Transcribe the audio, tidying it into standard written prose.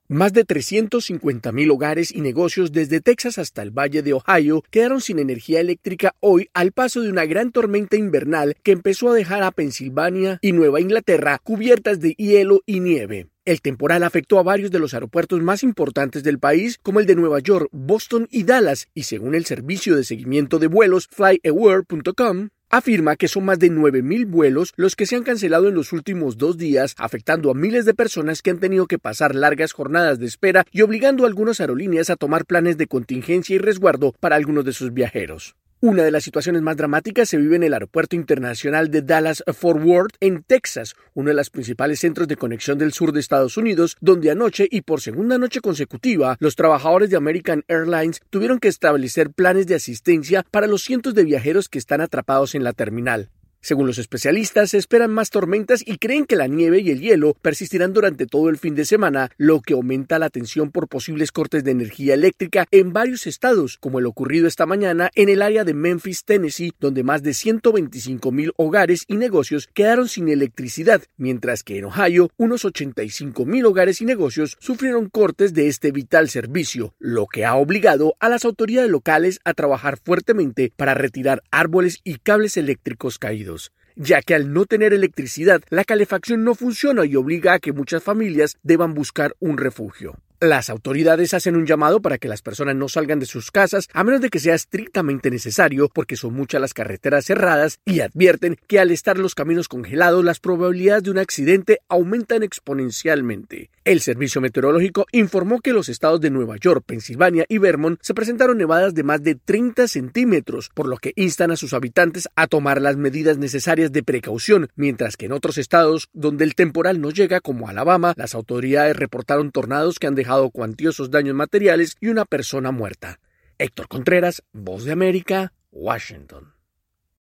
Más de 350.000 hogares y negocios desde Texas hasta el Valle de Ohio quedaron sin energía eléctrica hoy al paso de una gran tormenta invernal que empezó a dejar a Pensilvania y Nueva Inglaterra cubiertas de hielo y nieve. El temporal afectó a varios de los aeropuertos más importantes del país, como el de Nueva York, Boston y Dallas, y según el servicio de seguimiento de vuelos FlyAware.com, afirma que son más de 9.000 vuelos los que se han cancelado en los últimos 2 días, afectando a miles de personas que han tenido que pasar largas jornadas de espera y obligando a algunas aerolíneas a tomar planes de contingencia y resguardo para algunos de sus viajeros. Una de las situaciones más dramáticas se vive en el Aeropuerto Internacional de Dallas-Fort Worth, en Texas, uno de los principales centros de conexión del sur de Estados Unidos, donde anoche y por segunda noche consecutiva, los trabajadores de American Airlines tuvieron que establecer planes de asistencia para los cientos de viajeros que están atrapados en la terminal. Según los especialistas, se esperan más tormentas y creen que la nieve y el hielo persistirán durante todo el fin de semana, lo que aumenta la tensión por posibles cortes de energía eléctrica en varios estados, como el ocurrido esta mañana en el área de Memphis, Tennessee, donde más de 125.000 hogares y negocios quedaron sin electricidad, mientras que en Ohio, unos 85.000 hogares y negocios sufrieron cortes de este vital servicio, lo que ha obligado a las autoridades locales a trabajar fuertemente para retirar árboles y cables eléctricos caídos, ya que al no tener electricidad, la calefacción no funciona y obliga a que muchas familias deban buscar un refugio. Las autoridades hacen un llamado para que las personas no salgan de sus casas a menos de que sea estrictamente necesario, porque son muchas las carreteras cerradas, y advierten que al estar los caminos congelados, las probabilidades de un accidente aumentan exponencialmente. El Servicio Meteorológico informó que los estados de Nueva York, Pensilvania y Vermont se presentaron nevadas de más de 30 centímetros, por lo que instan a sus habitantes a tomar las medidas necesarias de precaución, mientras que en otros estados donde el temporal no llega, como Alabama, las autoridades reportaron tornados que han dejado cuantiosos daños materiales y una persona muerta. Héctor Contreras, Voz de América, Washington.